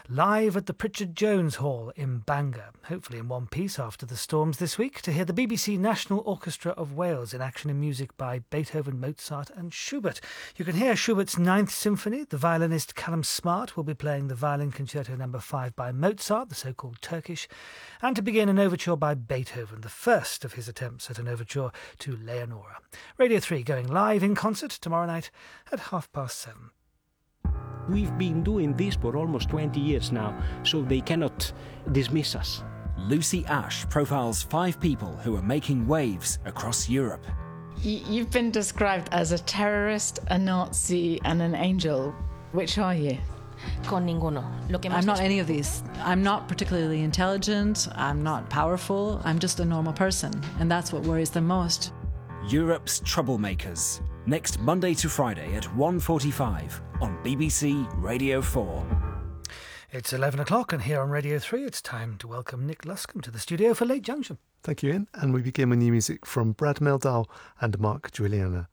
live at the Pritchard Jones Hall in Bangor, hopefully in one piece after the storms this week, to hear the BBC National Orchestra of Wales in action and music by Beethoven, Mozart and Schubert. You can hear Schubert's Ninth Symphony. The violinist Callum Smart will be playing the Violin Concerto No. 5 by Mozart, the so-called Turkish, and to begin an overture by Beethoven, the first of his attempts at an overture to Leonora. Radio 3 going live in concert tomorrow night at 7:30. We've been doing this for almost 20 years now, so they cannot dismiss us. Lucy Ash profiles 5 people who are making waves across Europe. You've been described as a terrorist, a Nazi and an angel. Which are you? Con ninguno. I'm not any of these. I'm not particularly intelligent, I'm not powerful, I'm just a normal person, and that's what worries them most. Europe's Troublemakers, next Monday to Friday at 1:45 on BBC Radio 4. It's 11 o'clock, and here on Radio 3 it's time to welcome Nick Luscombe to the studio for Late Junction. Thank you, Ian. And we begin with new music from Brad Meldal and Mark Juliana.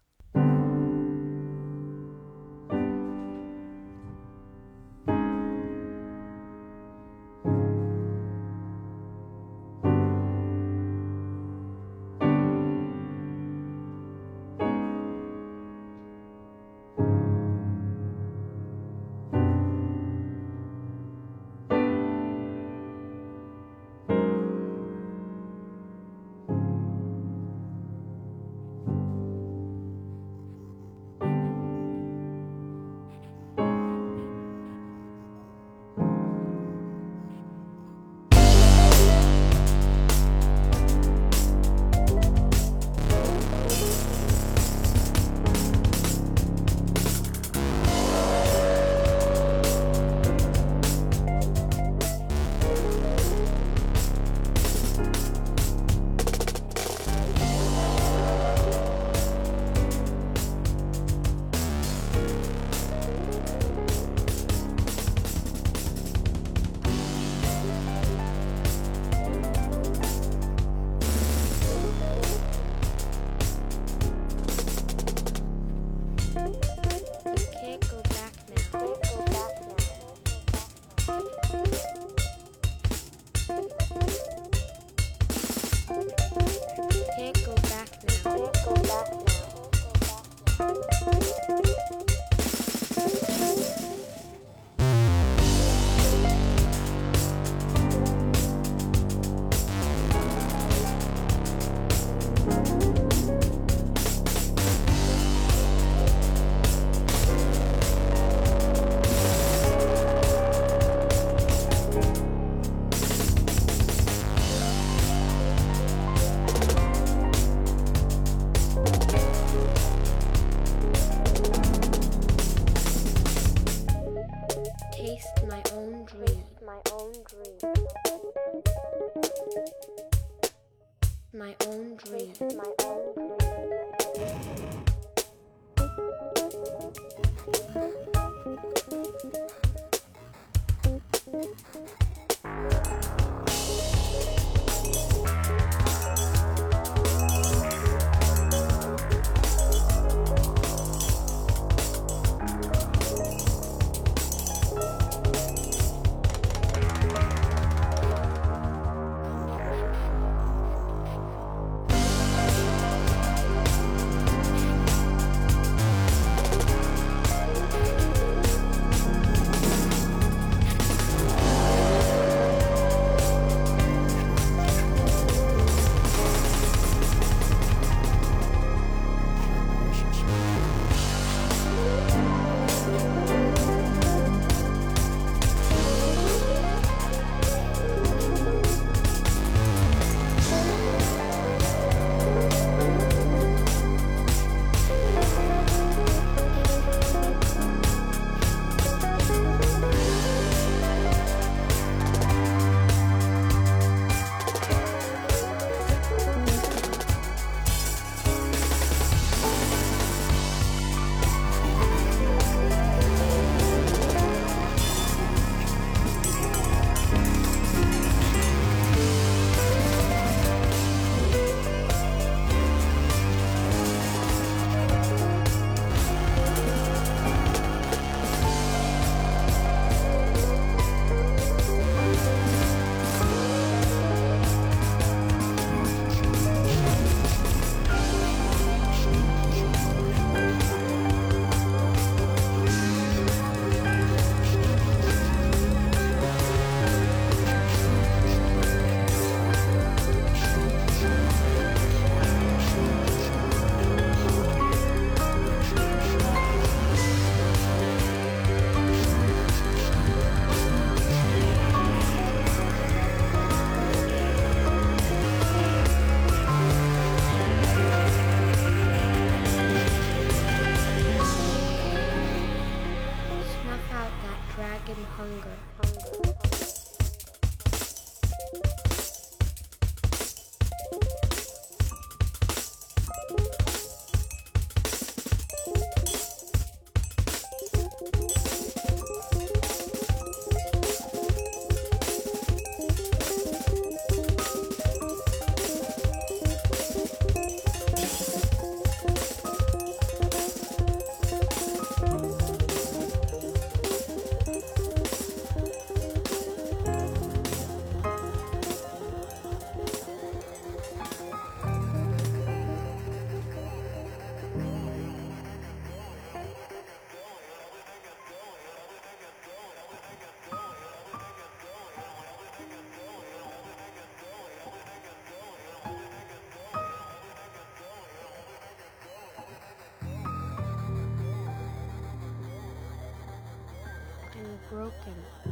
Broken.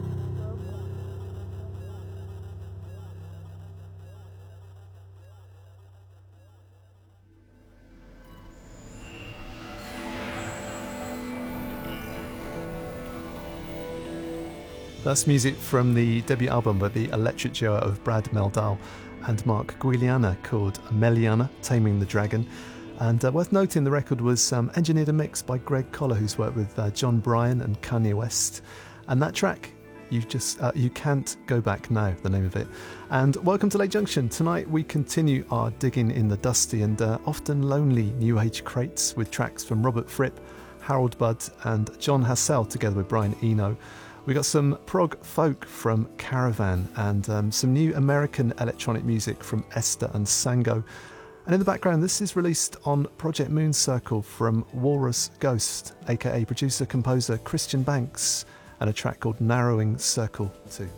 That's music from the debut album by the electric duo of Brad Meldal and Mark Guiliana called Meliana, Taming the Dragon. And worth noting, the record was engineered and mixed by Greg Collar, who's worked with John Bryan and Kanye West. And that track, you Can't Go Back Now, the name of it. And welcome to Late Junction. Tonight we continue our digging in the dusty and often lonely New Age crates with tracks from Robert Fripp, Harold Budd and John Hassell together with Brian Eno. We got some prog folk from Caravan and some new American electronic music from Esther and Sango. And in the background, this is released on Project Moon Circle from Walrus Ghost, aka producer-composer Christian Banks, and a track called Narrowing Circle 2.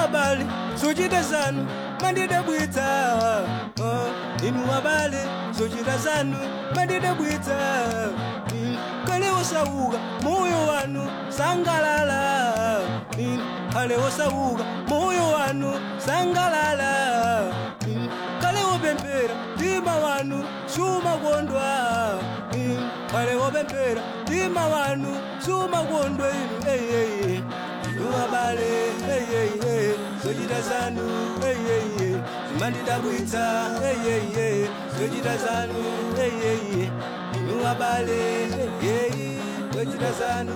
abale sochita zanu mandidabwitsa inu abale sochita zanu mandidabwitsa kale osauka moyo wanu sangalala kale osauka moyo wanu sangalala kale opempera mtima wanu sumakondwa kale opempera mtima wanu sumakondwa inu abale sochita zanu zimandidabwitsa sochita zanu inu abale sochita zanu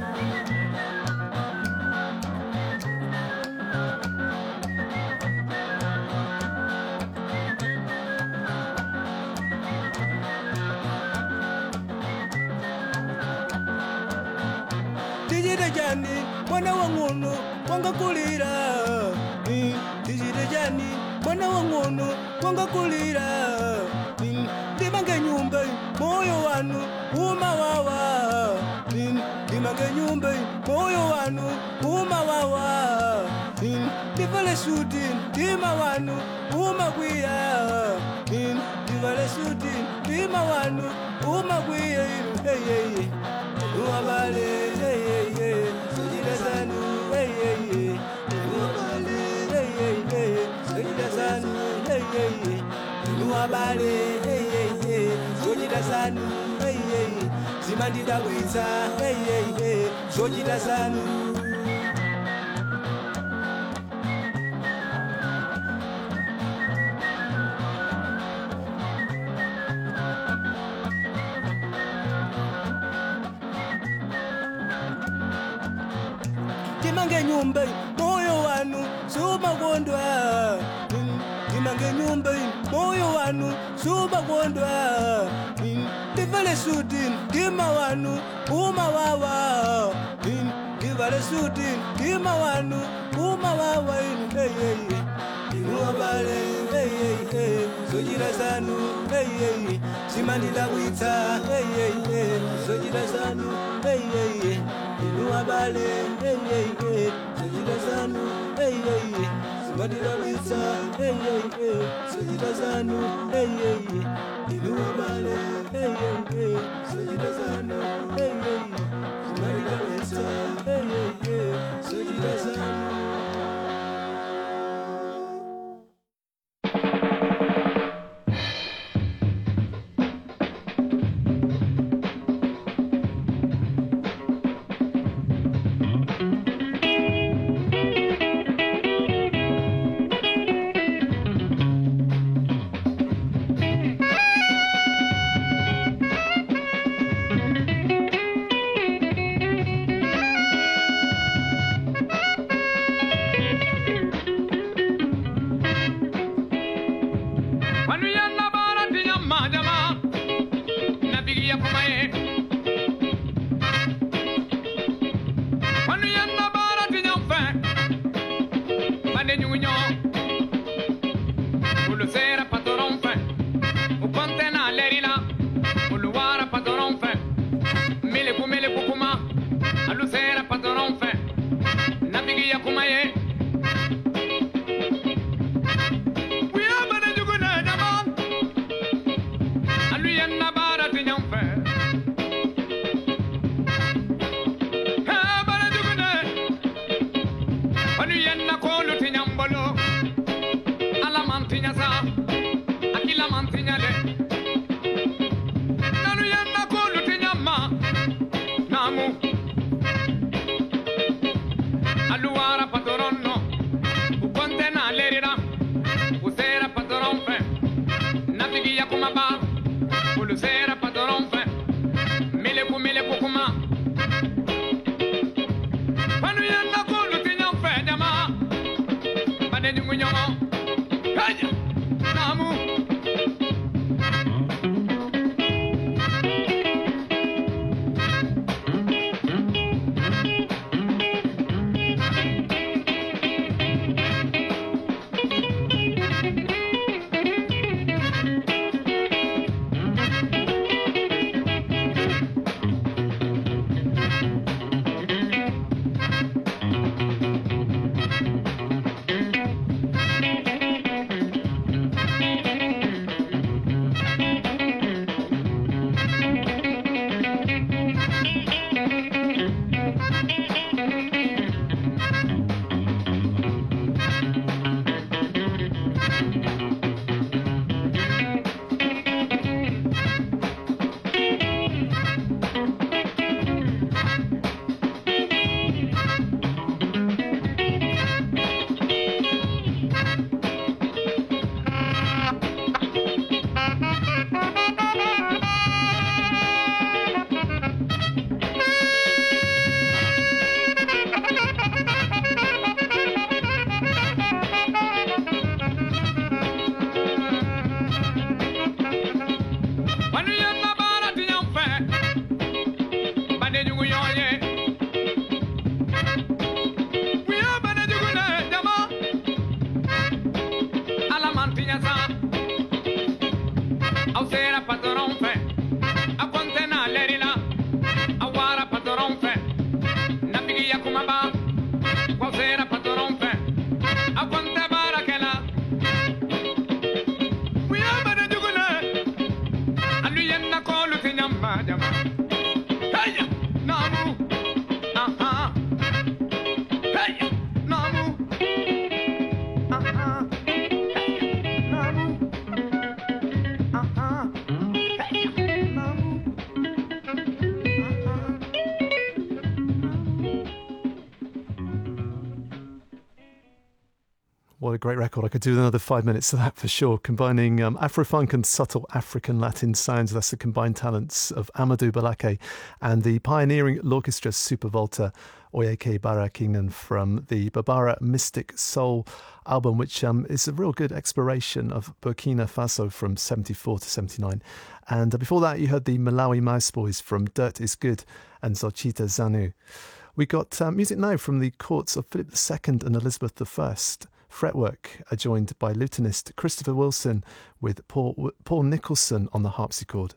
tijite jani mwana wang'ono wangakulira tijite jani mwana wang'ono wangakulira ndimange nyumba moyo wanu umawawa ndimange nyumba moyo wanu umawawa ndivale suti ndima wanu umakwiya ndivale suti ndima wanu umakwiya inu abale sochita zanu inu abale sochita zanu inu abale sochita zanu zimandidabwitsa sochita zanu timange nyumba moyo wanu sumakondwa timange nyumba moyo wanu sumakondwa ndivale suti ndima wanu umawawa ndivale suti ndima wanu umawawa inu abale sochita zanu zimandidabwitsa sochita zanu inu abale sochita zanu zimandidabwitsa sochita zanu inu abale sochita zanu zimandidabwitsa sochita zanu. what a great record. I could do another 5 minutes of that for sure, combining Afrofunk and subtle African Latin sounds. That's the combined talents of Amadou Balake and the pioneering L'Orchestra Supervolta Oyeke Barakingen from the Babara Mystic Soul album, which is a real good exploration of Burkina Faso from 74 to 79. And before that, you heard the Malawi Mouse Boys from Dirt is Good and Zochita Zanu. We got music now from the courts of Philip II and Elizabeth I. Fretwork are joined by lutenist Christopher Wilson with Paul Nicholson on the harpsichord.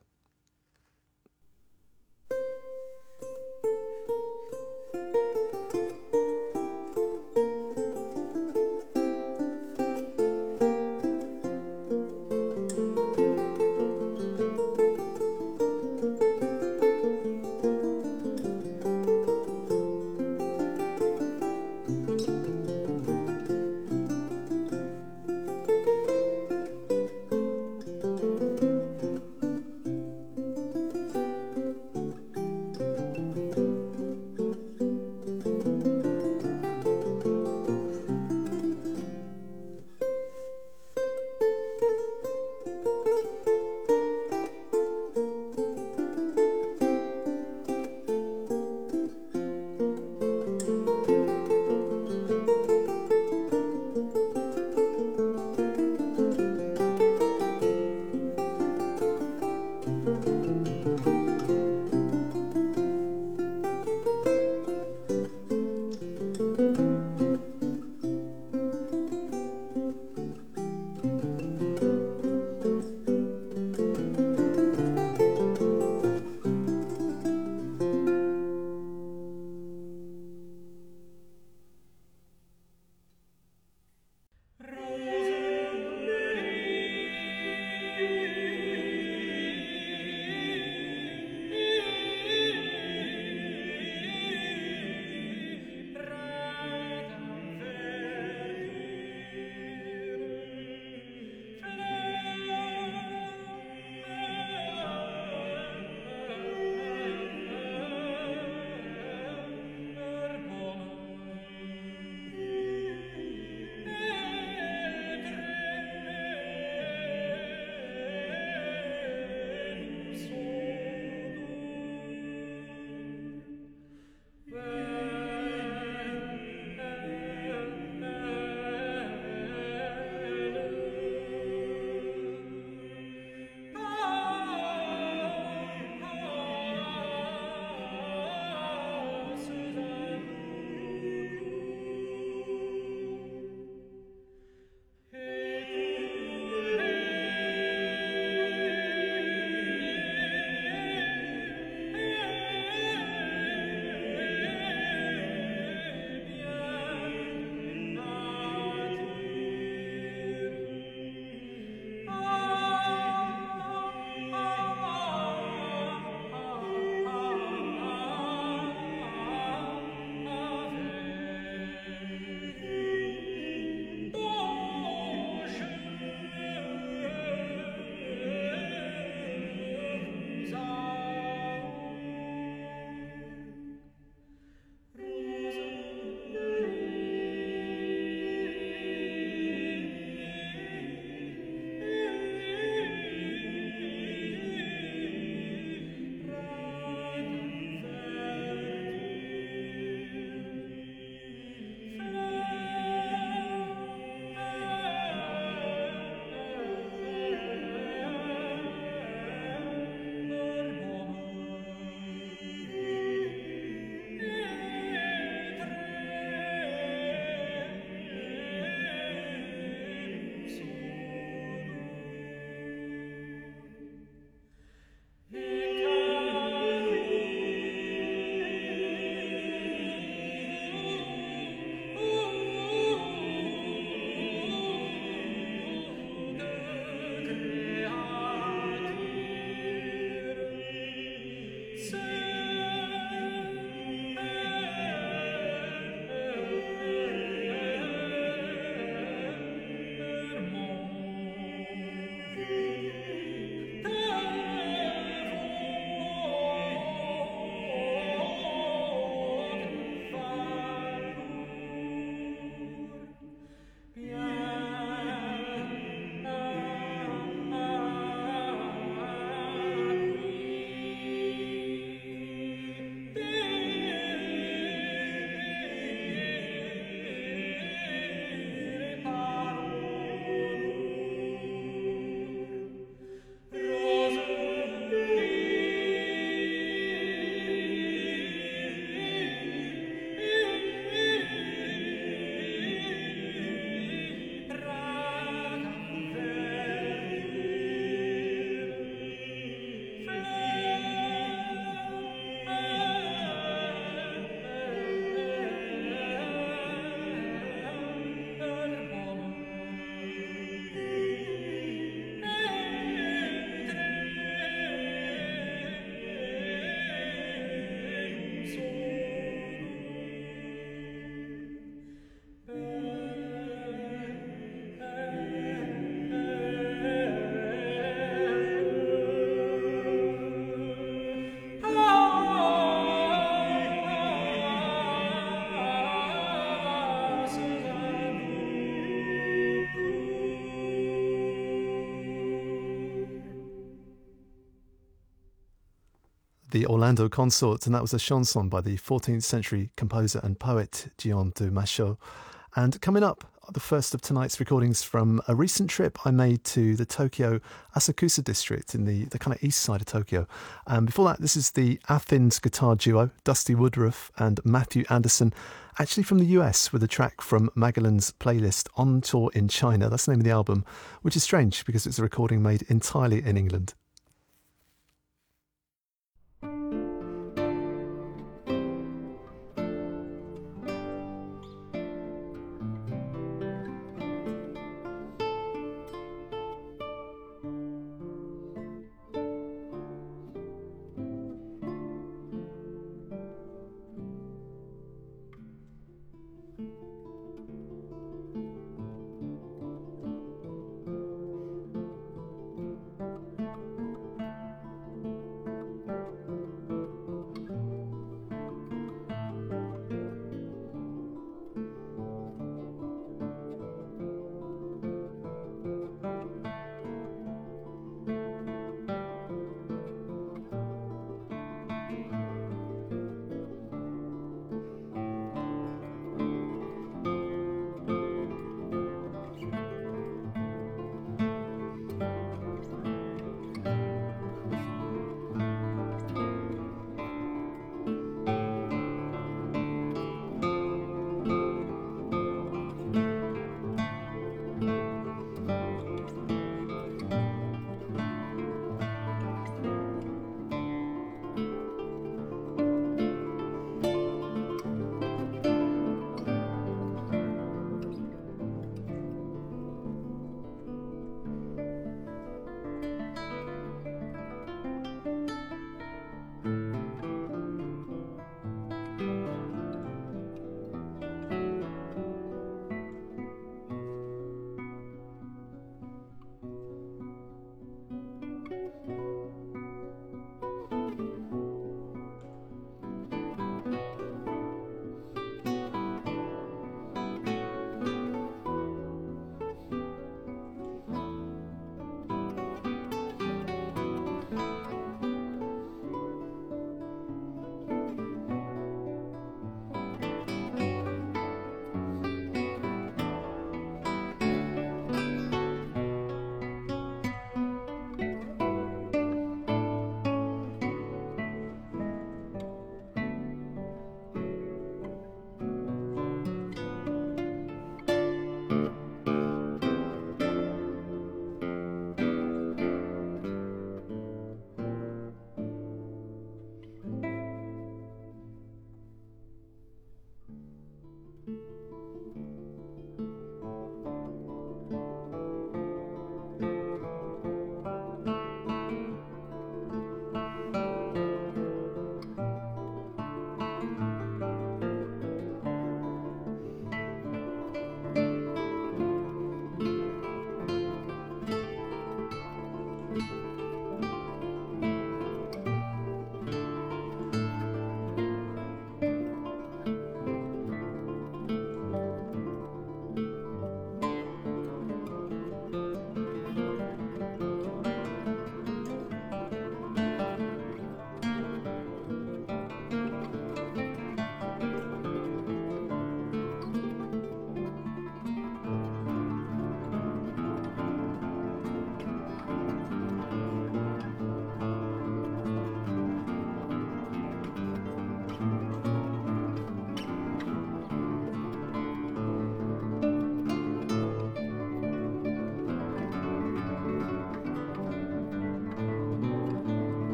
the Orlando Consort, and that was a chanson by the 14th century composer and poet Guillaume de Machaut. And coming up, the first of tonight's recordings from a recent trip I made to the Tokyo Asakusa district in the kind of east side of Tokyo. Before that, this is the Athens guitar duo, Dusty Woodruff and Matthew Anderson, actually from the US, with a track from Magellan's playlist On Tour in China. That's the name of the album, which is strange because it's a recording made entirely in England.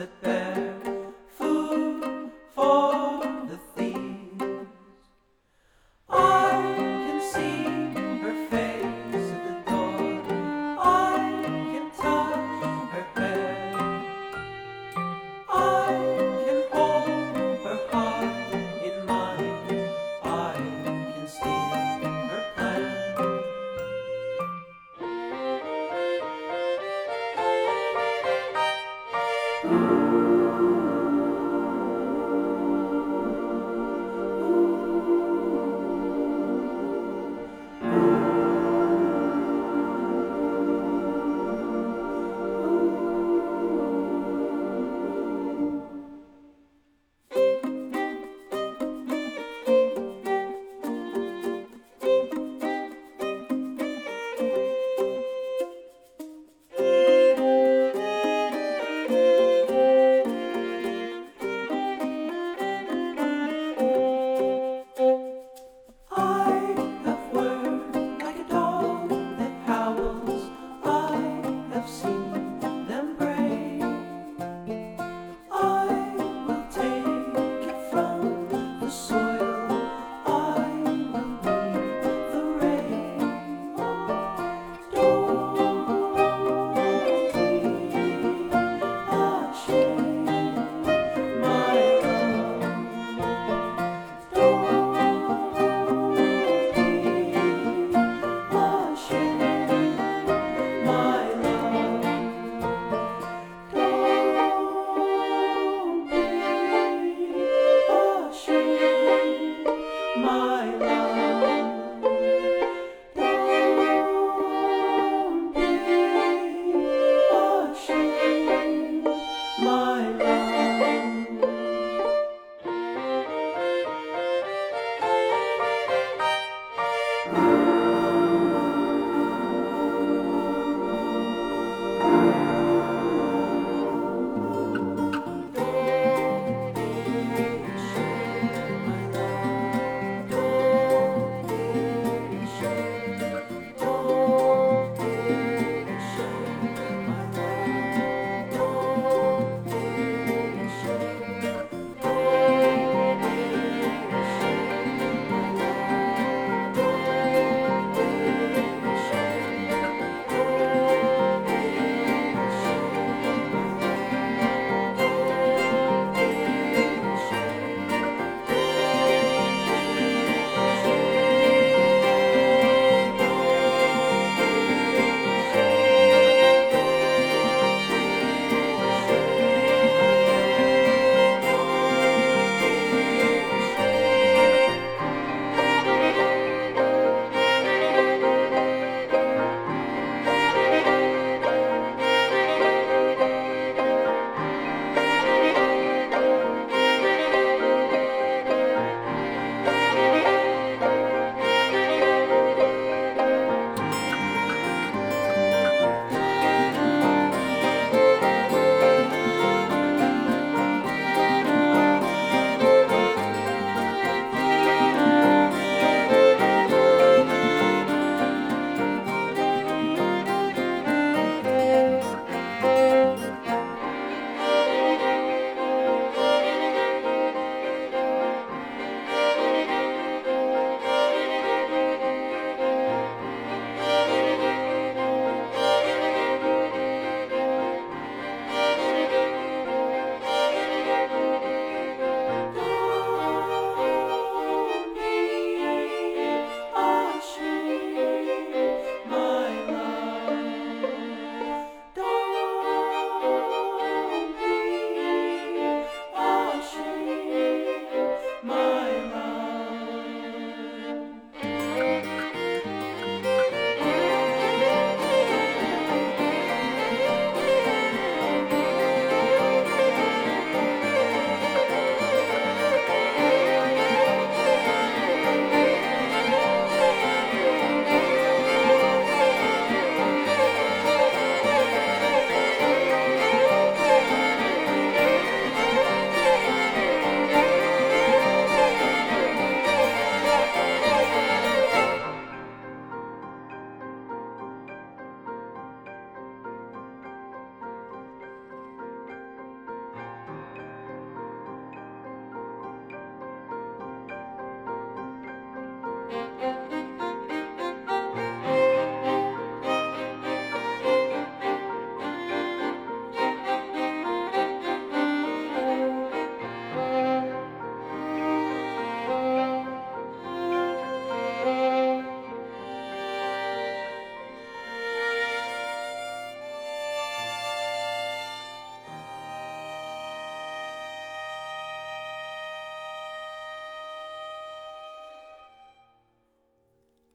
that bear food for the thieves. I can see her face at the door, I can touch her hair, I can hold her heart in mine, I can steal her plan.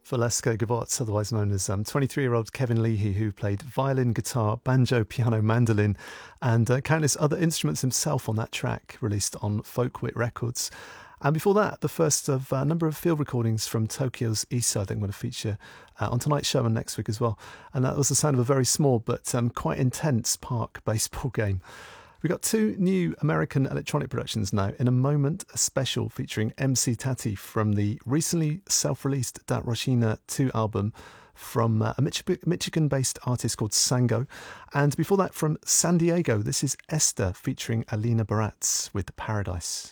Valesko Gavot, otherwise known as 23-year-old Kevin Leahy, who played violin, guitar, banjo, piano, mandolin, and countless other instruments himself on that track, released on Folkwit Records. And before that, the first of a number of field recordings from Tokyo's East Side I'm going to feature on tonight's show and next week as well. And that was the sound of a very small but quite intense park baseball game. We've got two new American electronic productions now. In a moment, a special featuring MC Tati from the recently self-released Dat Roshina 2 album from a Michigan-based artist called Sango. And before that, from San Diego, this is Esther featuring Alina Baratz with Paradise.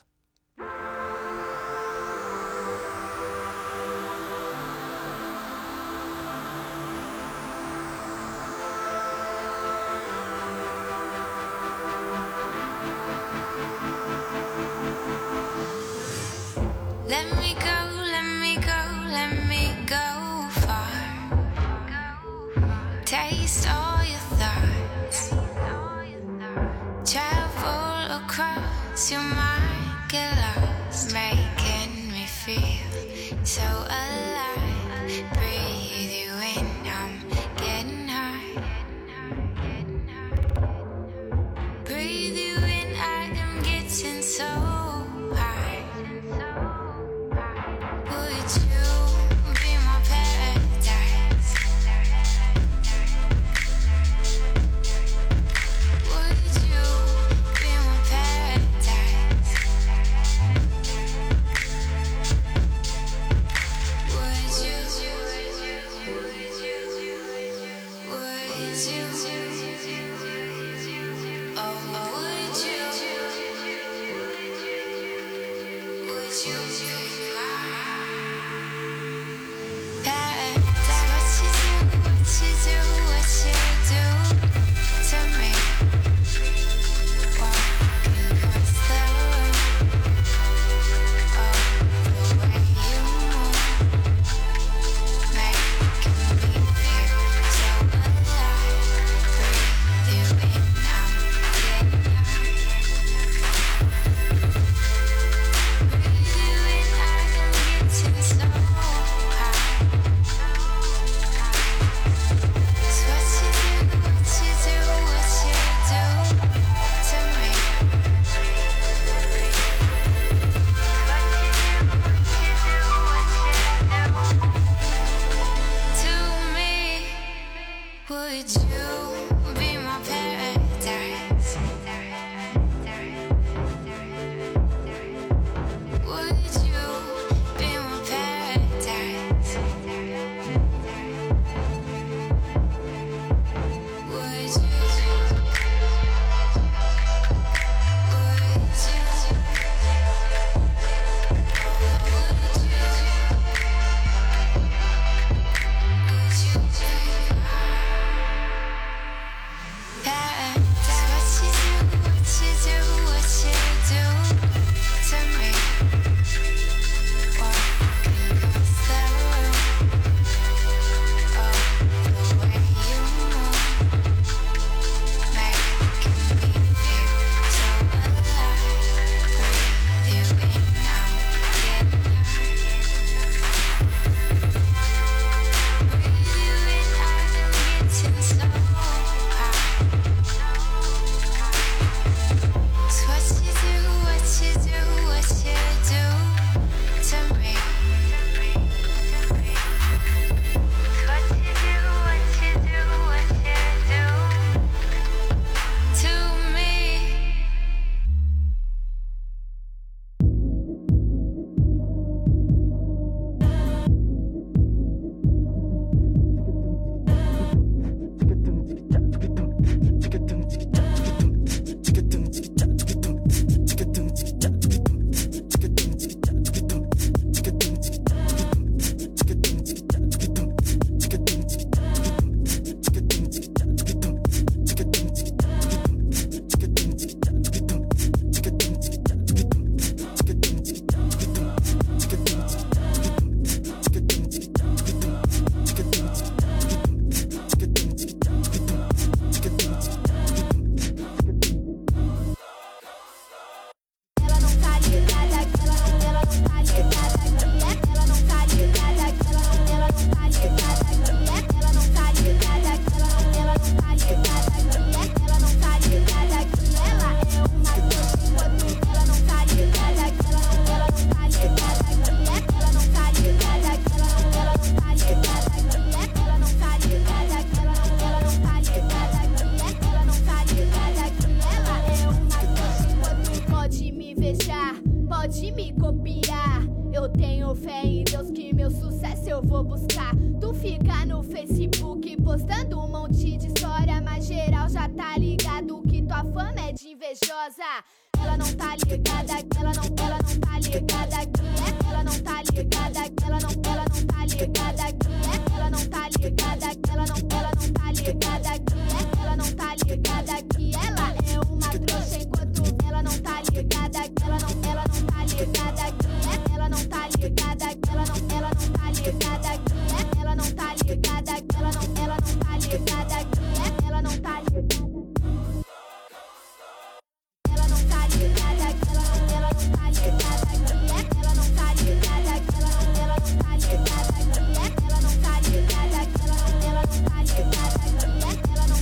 Let me go, let me go, let me go far. Taste all your thoughts. Travel across your mind, get lost, making me feel so alive. Breathe you in, I'm getting high. Breathe you in, I am getting so high. Would you be my paradise? Would you be my paradise? pode me copiar. Eu tenho fé em Deus que meu sucesso eu vou buscar. Tu fica no Facebook postando um monte de história, mas geral já tá ligado que tua fama é de invejosa. Ela não tá ligada, ela não tá ligada, ela não tá ligada, ela não tá ligada, ela não tá ligada, ela não tá ligada, ela não tá ligada que ela é uma trouxa enquanto ela não tá ligada, ela não tá ligada, ela não tá ligada, ela não tá ligada, ela não tá ligada, ela não tá ligada, ela não tá ligada. Ela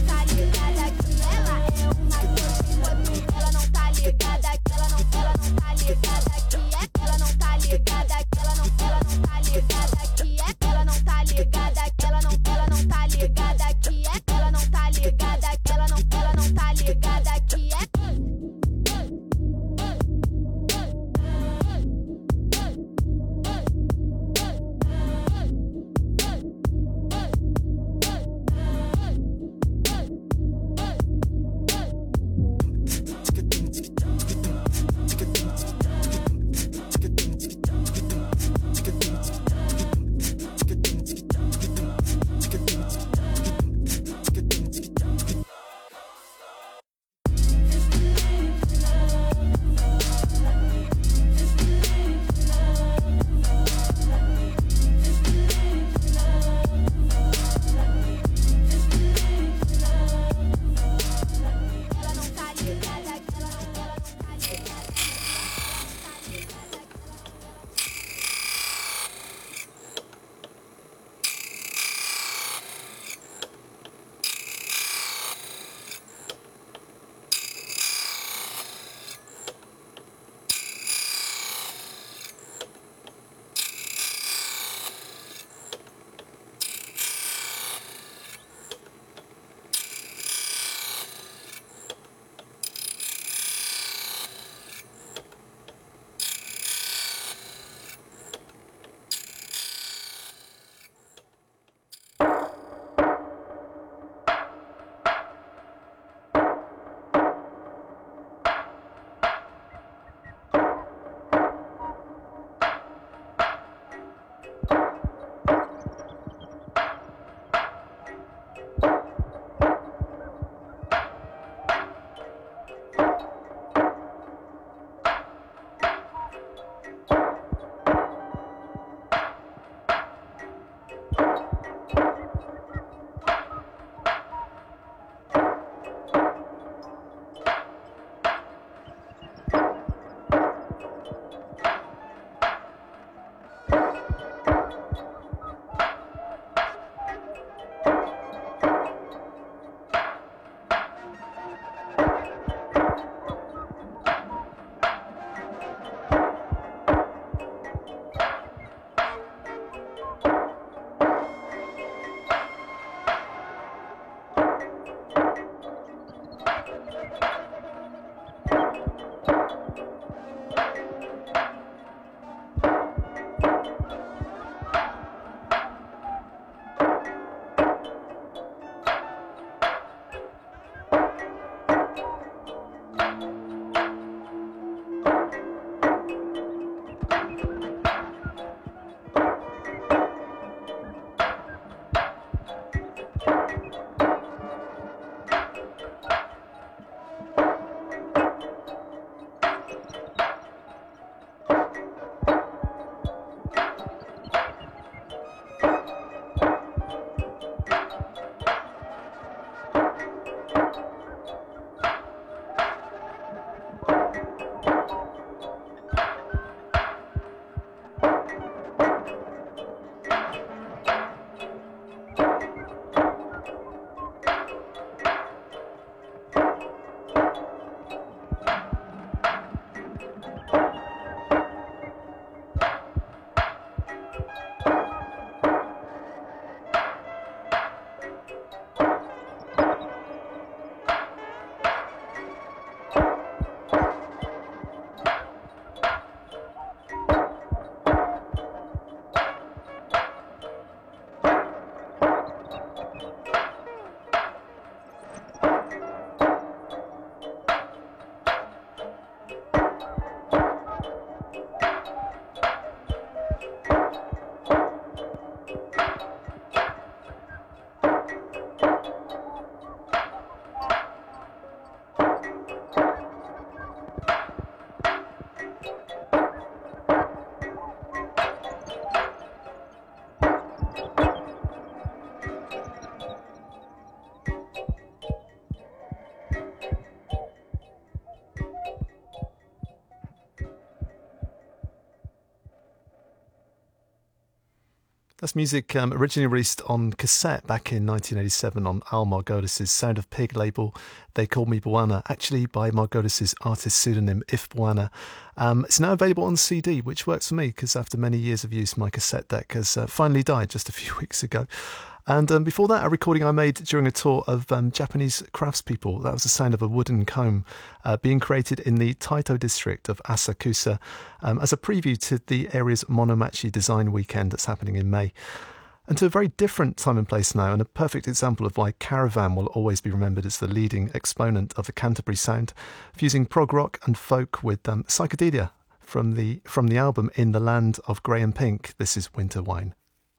That's music originally released on cassette back in 1987 on Al Margolis' Sound of Pig label. They Called Me Bwana, actually by Margolis' artist pseudonym If Bwana. It's now available on CD, which works for me because after many years of use, my cassette deck has finally died just a few weeks ago. And before that, a recording I made during a tour of Japanese craftspeople. That was the sound of a wooden comb being created in the Taito district of Asakusa as a preview to the area's Monomachi Design Weekend that's happening in May. And to a very different time and place now, and a perfect example of why Caravan will always be remembered as the leading exponent of the Canterbury sound, fusing prog rock and folk with psychedelia from the album In the Land of Grey and Pink. This is Winter Wine.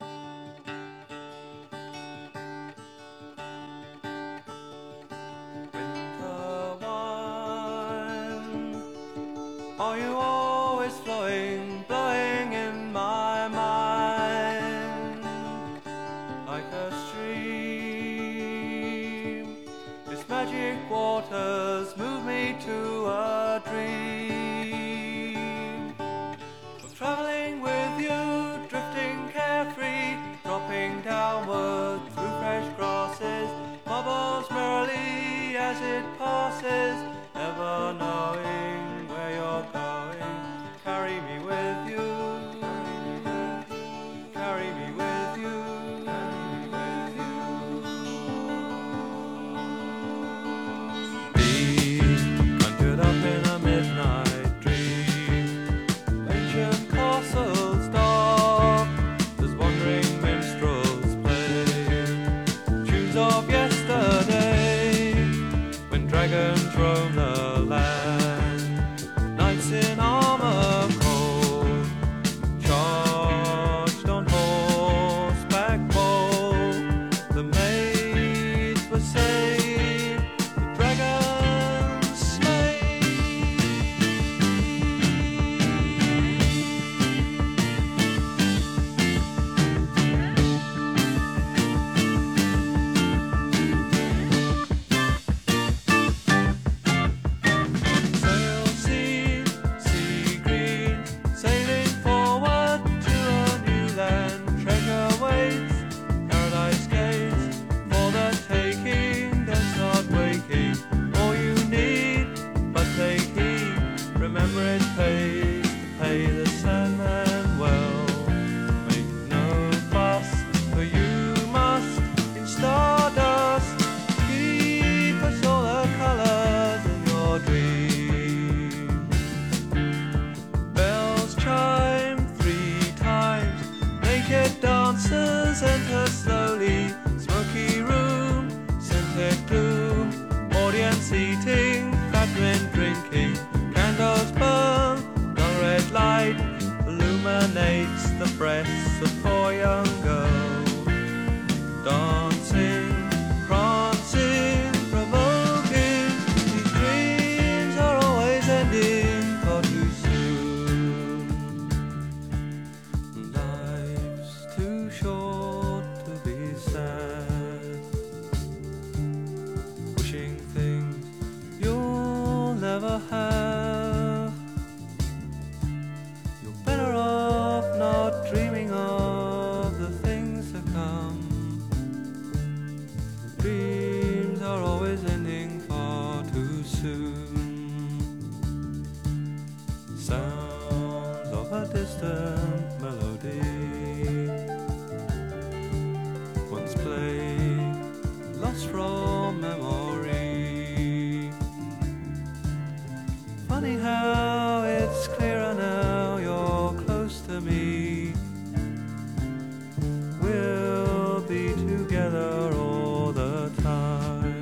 Are you always flowing, blowing in my mind like a stream? Its magic waters move me to a dream of traveling with you, drifting carefree, dropping downward through fresh grasses, bubbles merrily as it passes, never knowing you're going. Carry me with you, carry me with you, carry me with you. Be conjured up in a midnight dream, ancient castles dark, as wandering minstrels play tunes of yesterday, when dragons roam the land. In armor cold, charged on horseback bold, the maids were saying, the dragons slain. Enter slowly, smoky room, scented gloom, audience eating, fat men drinking, candles burn, dull red light illuminates the breasts of four young girls, dancing, prancing, provoking, these dreams are always ending far too soon. Life's too short to be sad, wishing things you'll never have. You're better off not dreaming of the things to come. Dreams are always ending far too soon. Sounds of a distant melody once played, lost from memory. Funny how it's clearer now you're close to me. We'll be together all the time.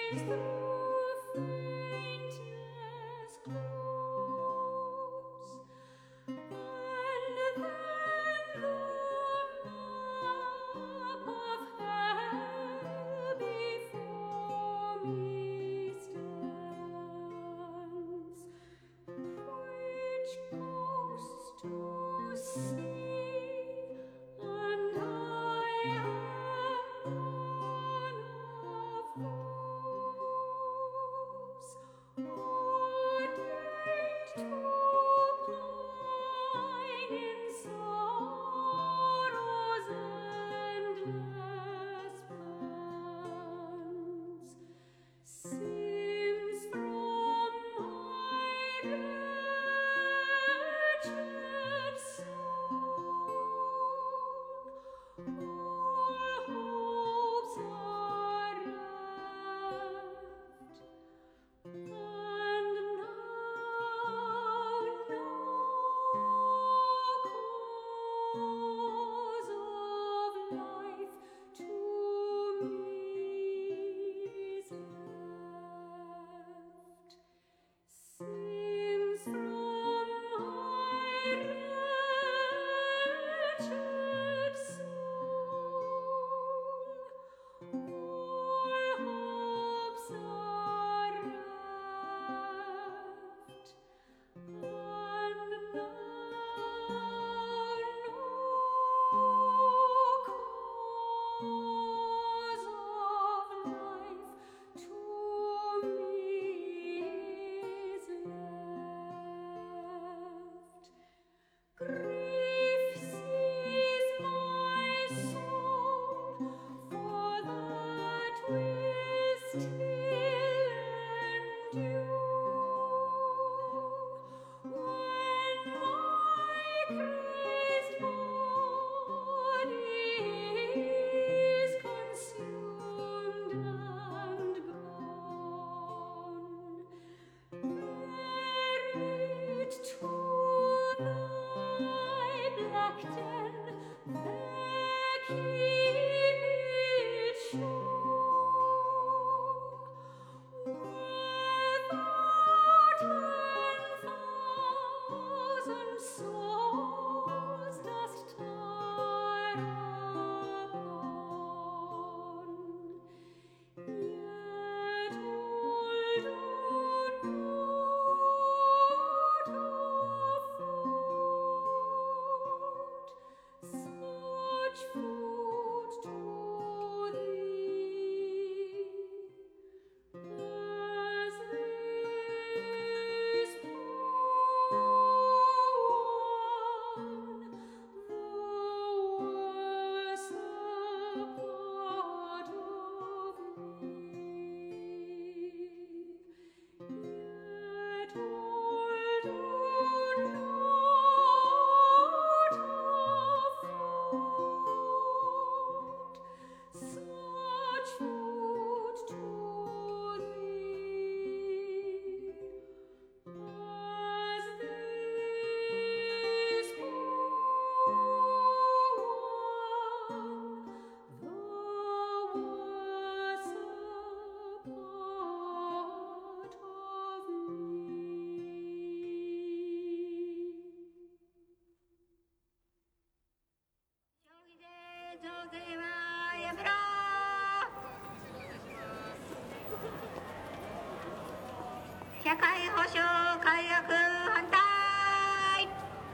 社会保障改悪反対。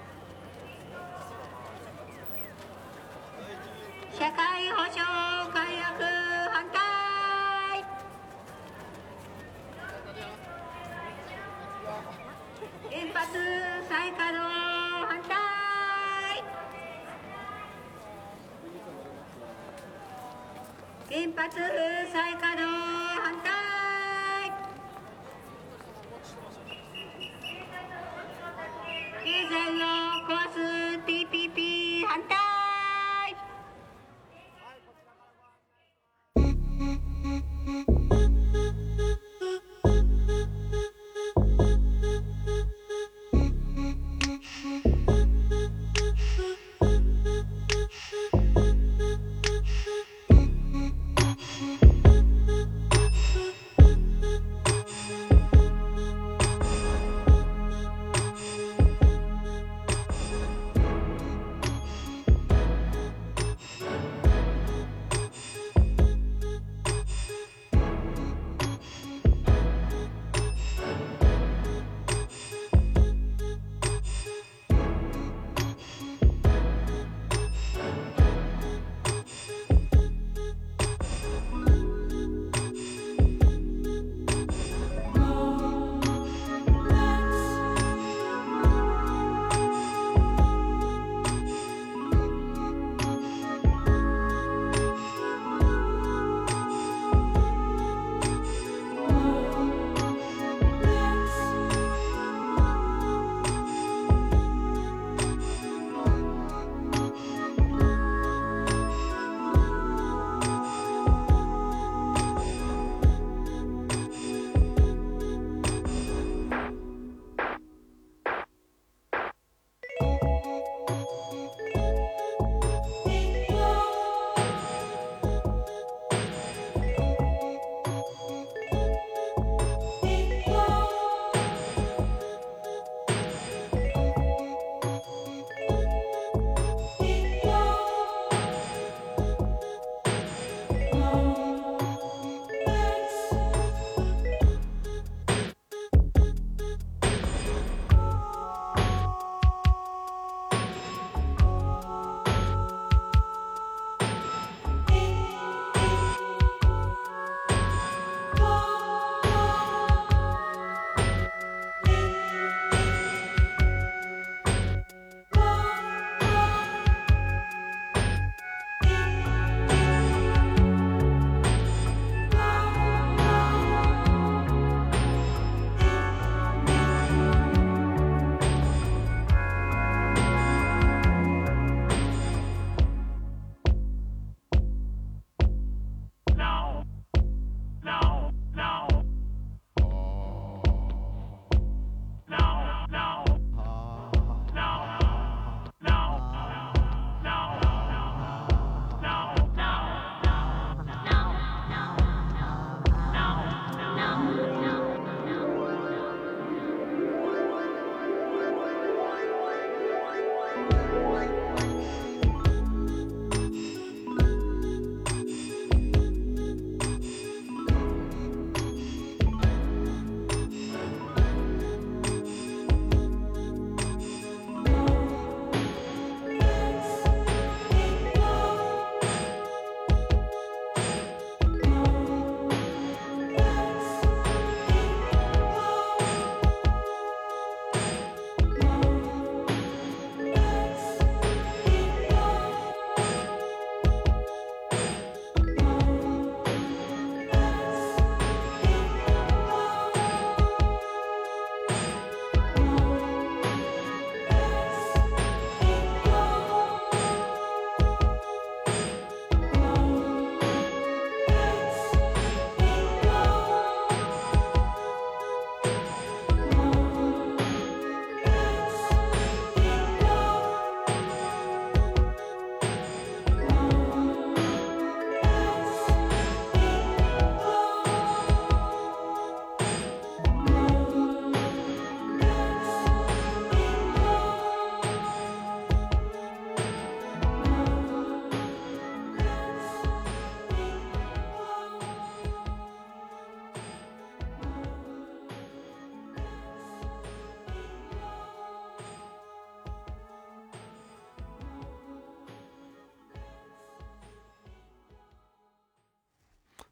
社会保障改悪反対。原発再稼働反対。原発再稼働反対。経済を壊す TPP 反対。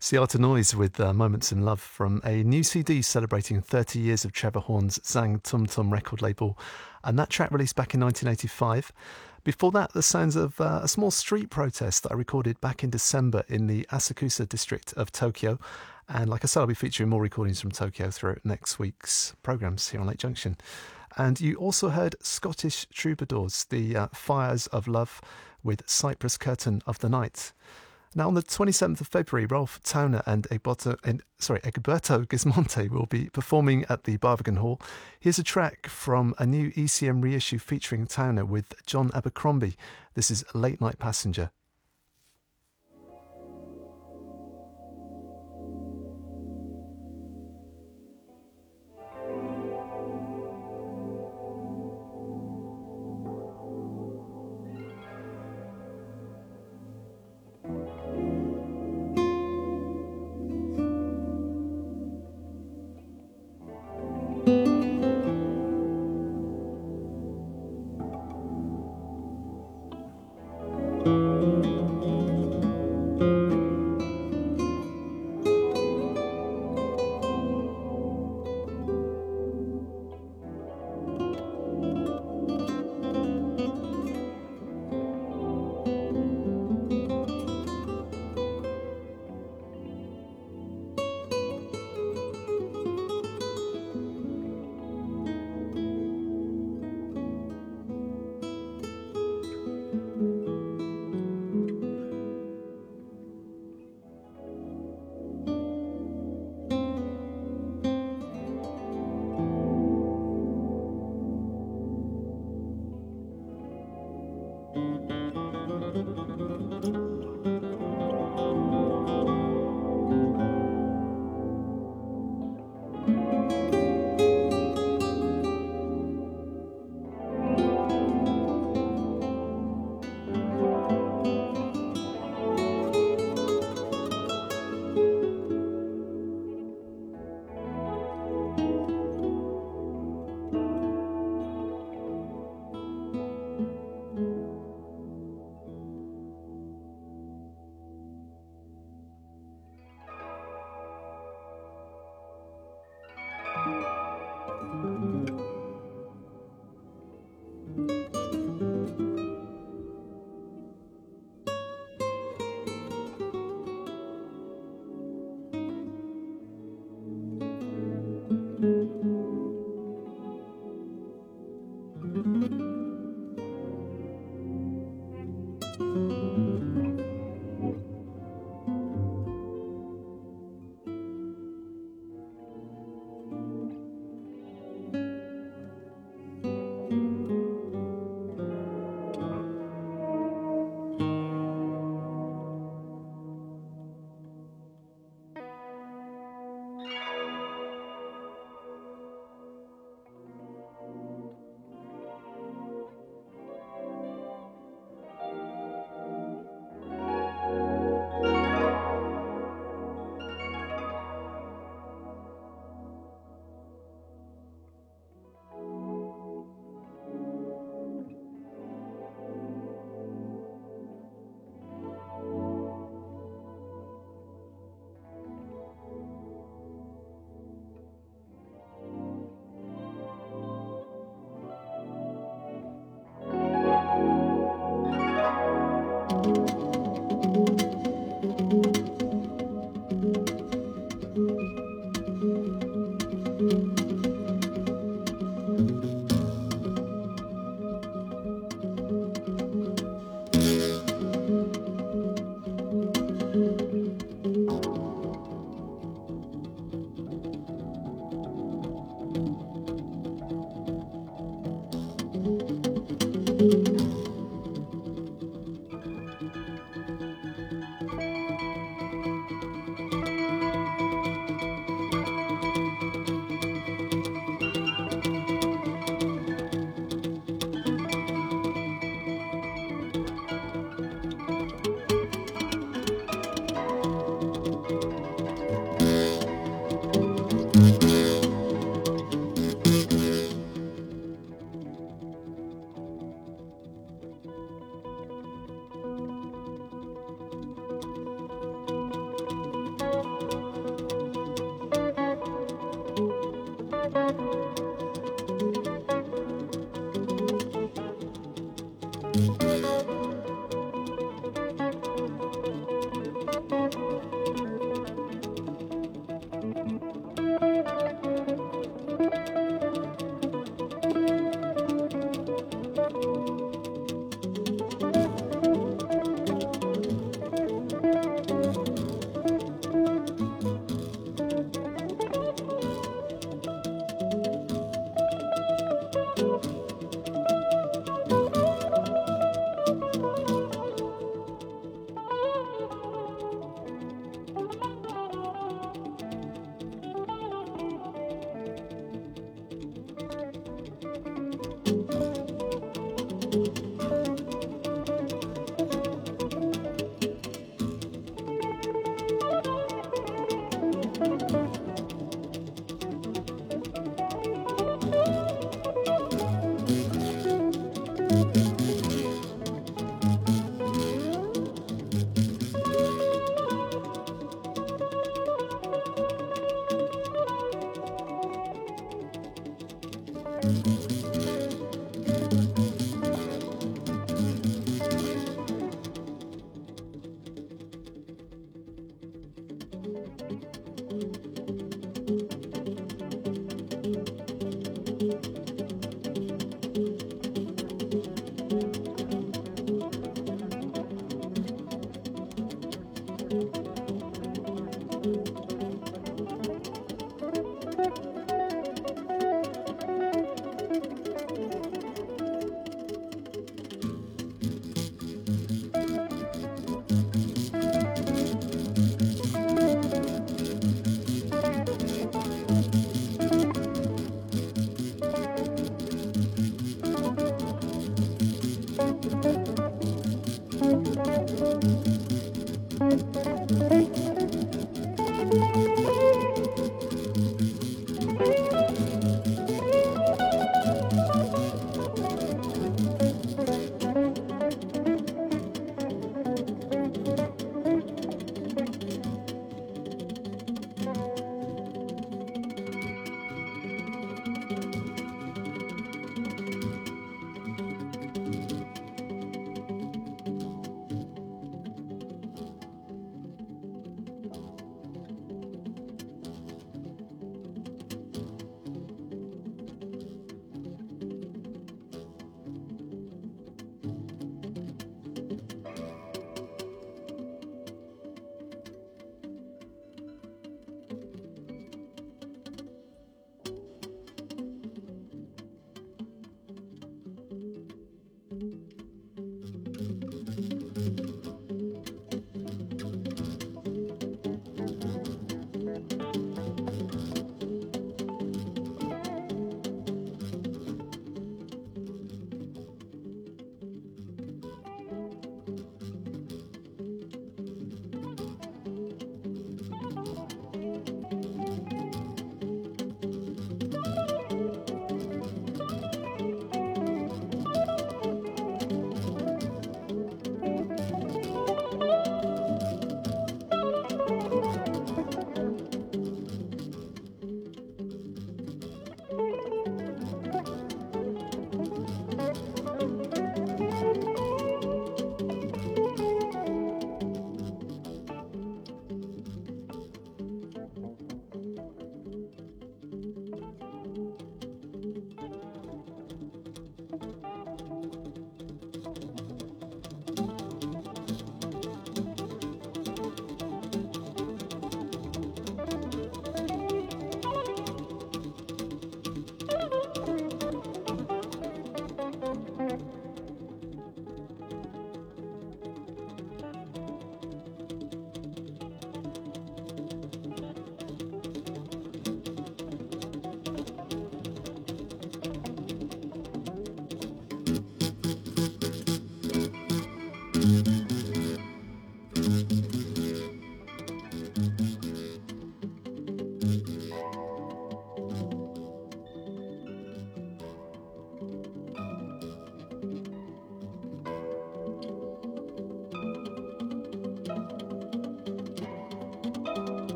Seattle Noise with Moments in Love from a new CD celebrating 30 years of Trevor Horn's Zang Tum Tum record label, and that track released back in 1985. Before that, the sounds of a small street protest that I recorded back in December in the Asakusa district of Tokyo. And like I said, I'll be featuring more recordings from Tokyo throughout next week's programmes here on Lake Junction. And you also heard Scottish Troubadours, the Fires of Love with Cypress Curtain of the Night. Now, on the 27th of February, Ralph Towner and Egberto Gismonte will be performing at the Barbican Hall. Here's a track from a new ECM reissue featuring Towner with John Abercrombie. This is Late Night Passenger.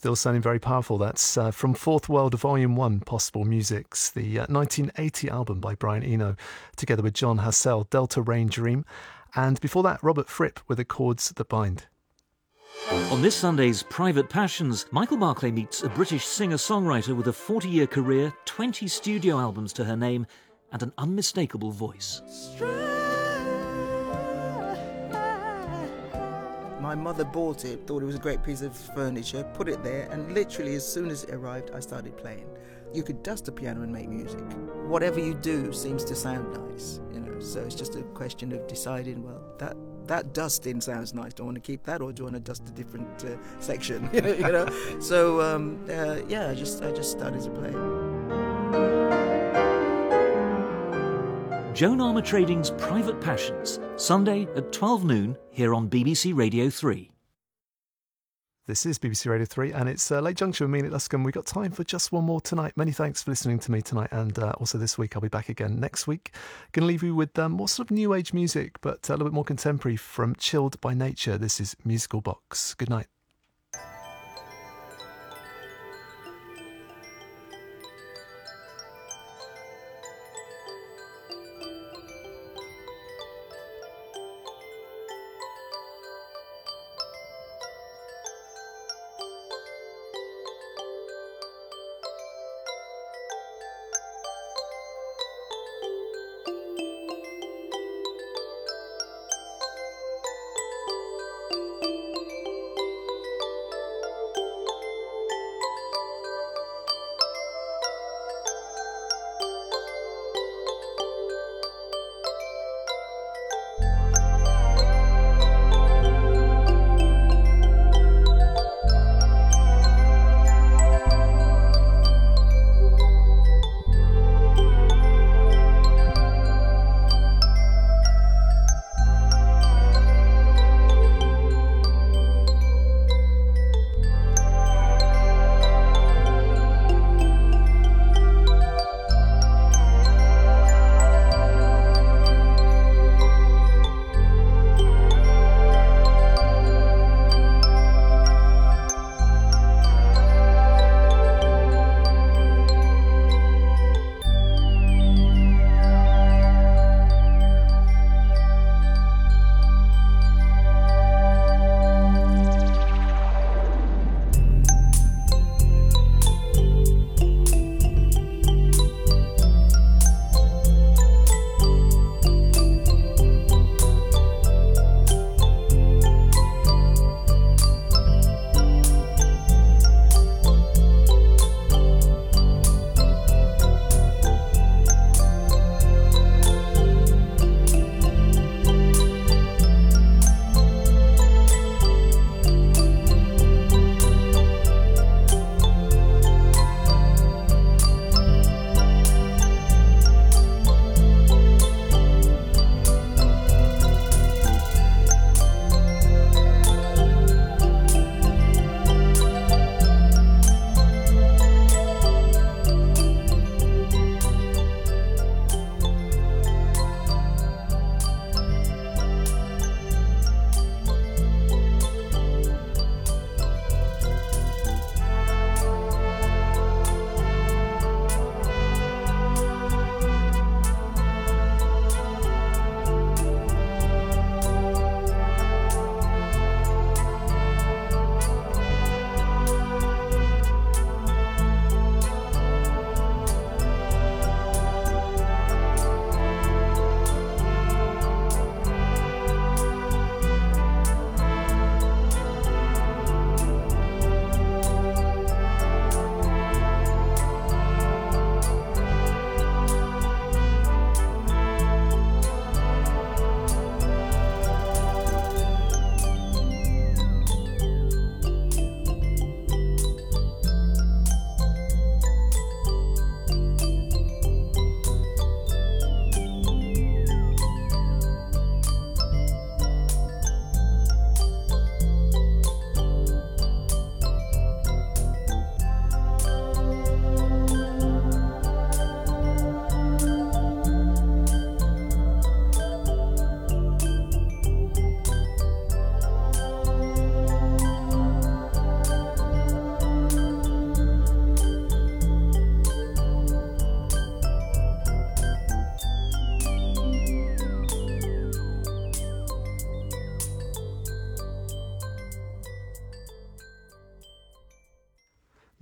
Still sounding very powerful. That's from Fourth World Volume 1, Possible Musics, the 1980 album by Brian Eno, together with John Hassell, Delta Rain Dream. And before that, Robert Fripp with The Chords That Bind. On this Sunday's Private Passions, Michael Barclay meets a British singer-songwriter with a 40-year career, 20 studio albums to her name, and an unmistakable voice. My mother bought it, thought it was a great piece of furniture, put it there, and literally as soon as it arrived, I started playing. You could dust a piano and make music. Whatever you do seems to sound nice, so it's just a question of deciding, well, that dusting sounds nice. Do I want to keep that, or do I want to dust a different section? So I just started to play. Joan Armour Trading's Private Passions, Sunday at 12 noon here on BBC Radio 3. This is BBC Radio 3 and it's Late Junction with me, Nick Luscombe. We've got time for just one more tonight. Many thanks for listening to me tonight, and also this week I'll be back again next week. Going to leave you with more sort of new age music, but a little bit more contemporary from Chilled by Nature. This is Musical Box. Good night.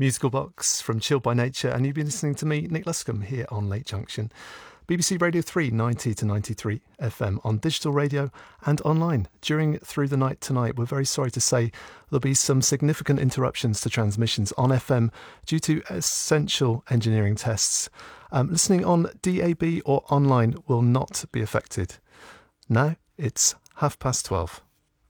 Musical Box from Chilled by Nature, and you've been listening to me, Nick Luscombe, here on Late Junction. BBC Radio 3, 90 to 93 FM on digital radio and online. Through the night tonight, we're very sorry to say there'll be some significant interruptions to transmissions on FM due to essential engineering tests. Listening on DAB or online will not be affected. Now it's 12:30.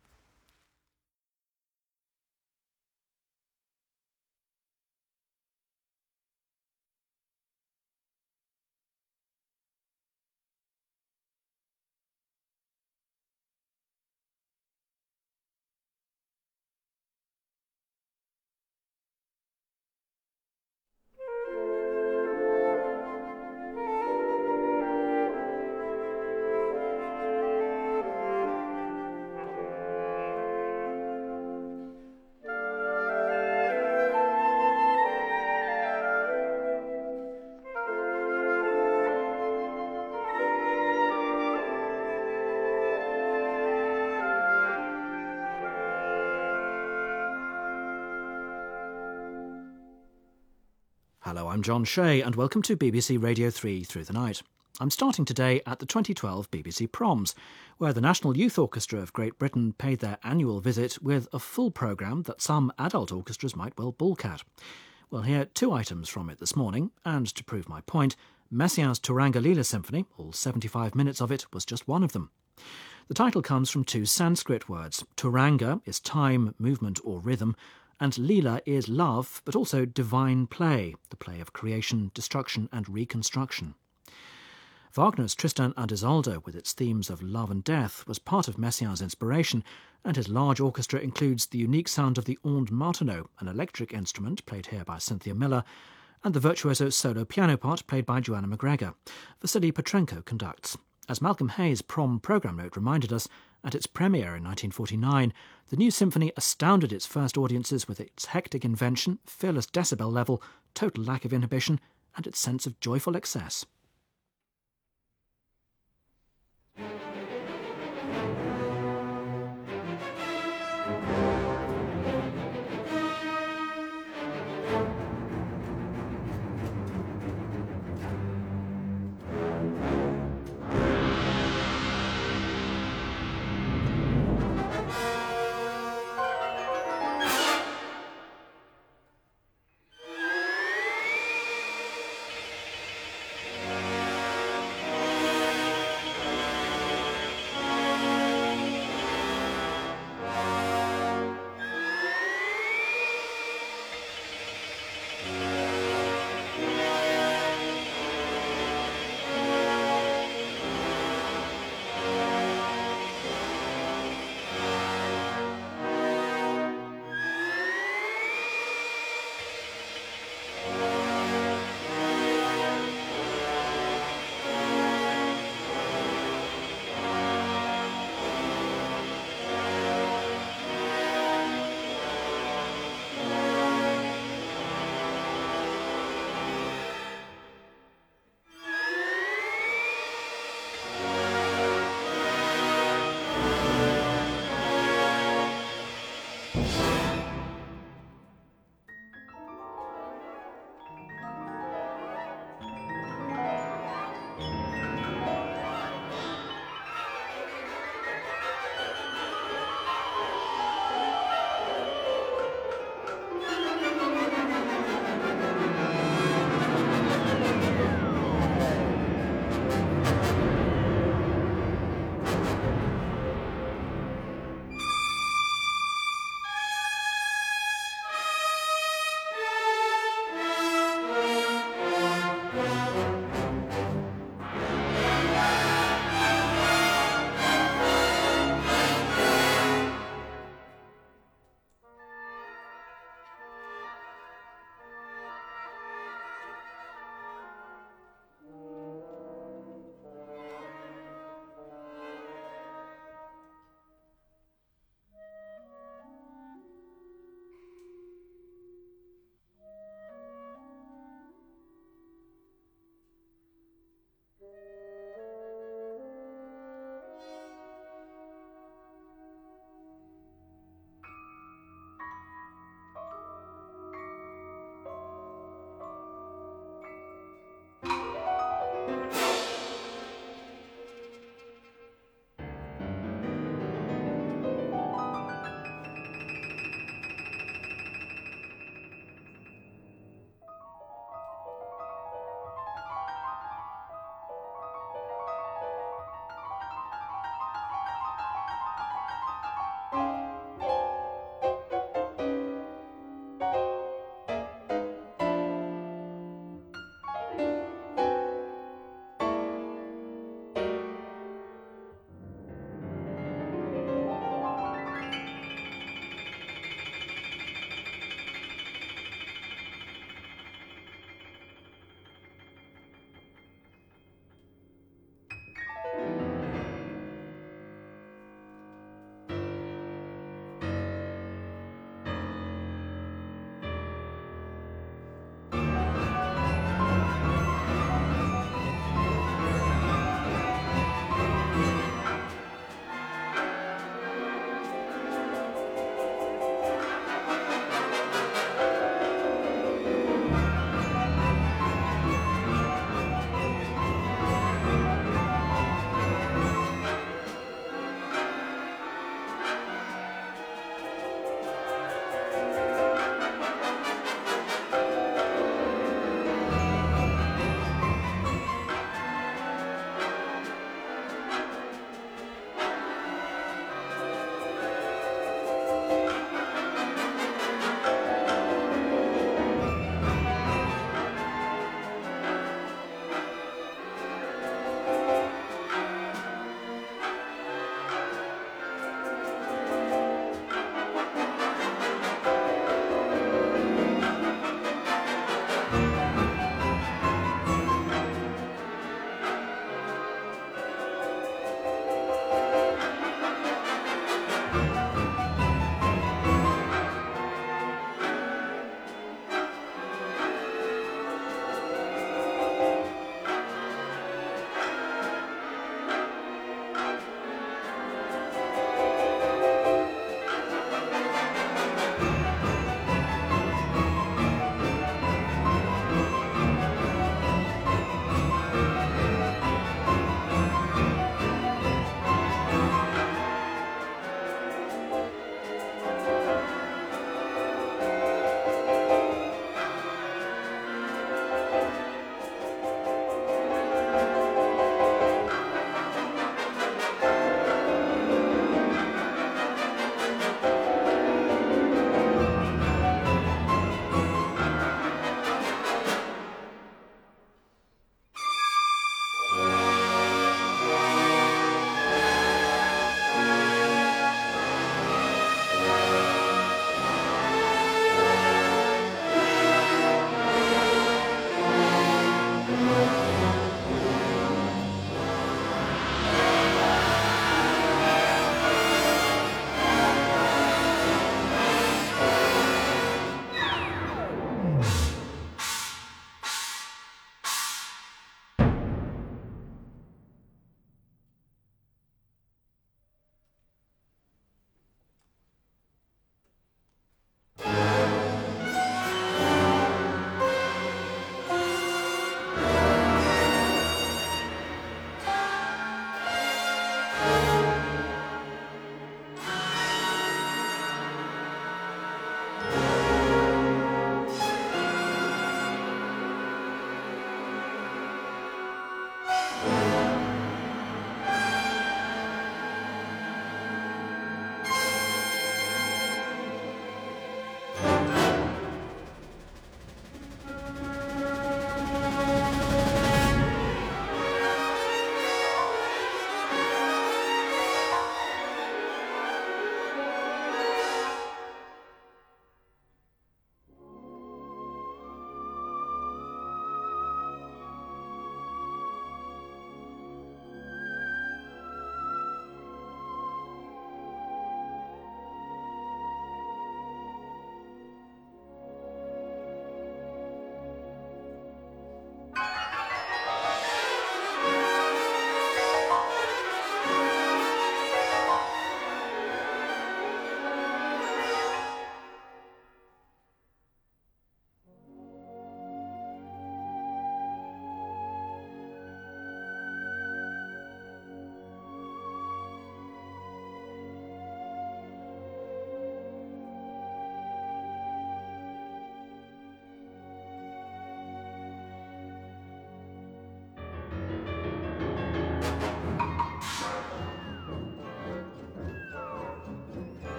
Hello, I'm John Shea and welcome to BBC Radio 3 Through the Night. I'm starting today at the 2012 BBC Proms, where the National Youth Orchestra of Great Britain paid their annual visit with a full programme that some adult orchestras might well balk at. We'll hear two items from it this morning, and to prove my point, Messiaen's Turanga Lila Symphony, all 75 minutes of it, was just one of them. The title comes from two Sanskrit words. Turanga is time, movement or rhythm, and Lila is love, but also divine play, the play of creation, destruction and reconstruction. Wagner's Tristan und Isolde, with its themes of love and death, was part of Messiaen's inspiration, and his large orchestra includes the unique sound of the Ondes Martenot, an electric instrument played here by Cynthia Miller, and the virtuoso solo piano part played by Joanna McGregor. Vasily Petrenko conducts. As Malcolm Hayes' Prom programme note reminded us, at its premiere in 1949, the new symphony astounded its first audiences with its hectic invention, fearless decibel level, total lack of inhibition, and its sense of joyful excess.